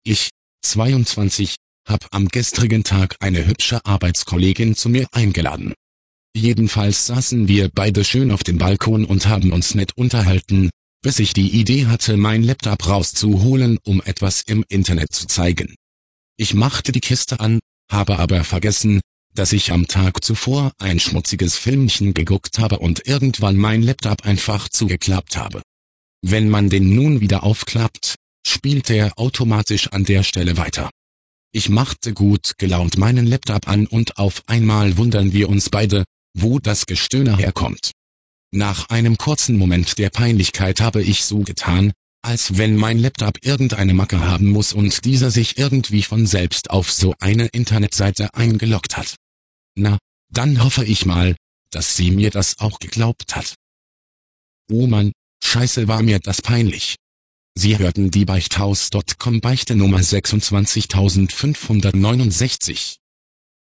Ich, 22, hab am gestrigen Tag eine hübsche Arbeitskollegin zu mir eingeladen. Jedenfalls saßen wir beide schön auf dem Balkon und haben uns nett unterhalten, bis ich die Idee hatte, mein Laptop rauszuholen, um etwas im Internet zu zeigen. Ich machte die Kiste an, habe aber vergessen, dass ich am Tag zuvor ein schmutziges Filmchen geguckt habe und irgendwann mein Laptop einfach zugeklappt habe. Wenn man den nun wieder aufklappt, spielt er automatisch an der Stelle weiter. Ich machte gut gelaunt meinen Laptop an und auf einmal wundern wir uns beide, wo das Gestöhne herkommt. Nach einem kurzen Moment der Peinlichkeit habe ich so getan, als wenn mein Laptop irgendeine Macke haben muss und dieser sich irgendwie von selbst auf so eine Internetseite eingeloggt hat. Na, dann hoffe ich mal, dass sie mir das auch geglaubt hat. Oh Mann, scheiße, war mir das peinlich. Sie hörten die Beichthaus.com Beichte Nummer 26569.